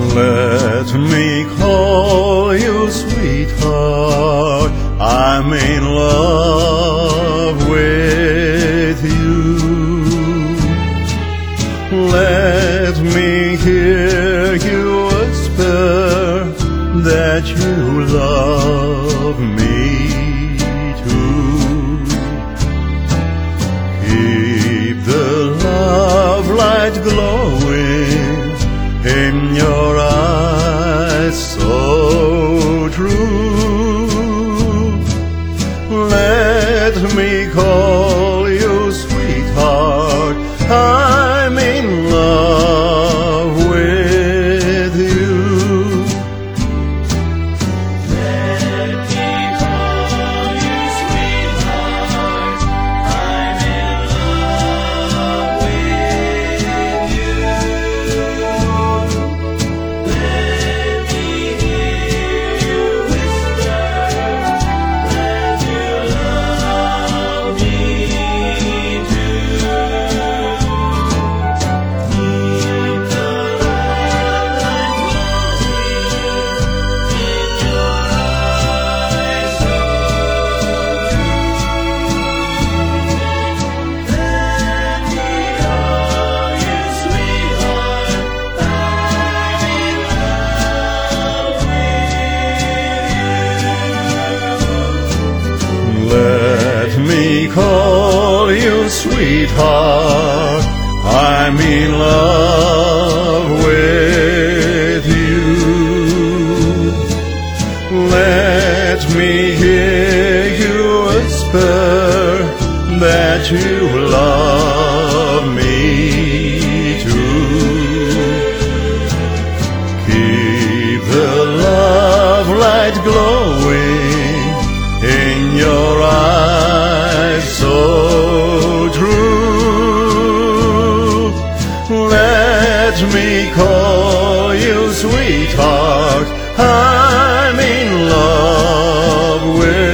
Let me call you sweetheart, I'm in love with you. Let me hear you whisper that you love me too. Keep the love light glowing in your eyes so true. Let me call you sweetheart, I'm in love with you. Let me call you sweetheart, I'm in love with you. Let me hear you whisper that you love me too. Keep the love light glowing in your eyes so true. Let me call you sweetheart, I'm in love with you. Let me call you sweetheart, I'm in love with you. Let me hear you whisper that you love me too. Keep the love light glowing in your eyes so true. Let me call you sweetheart, I'm in love with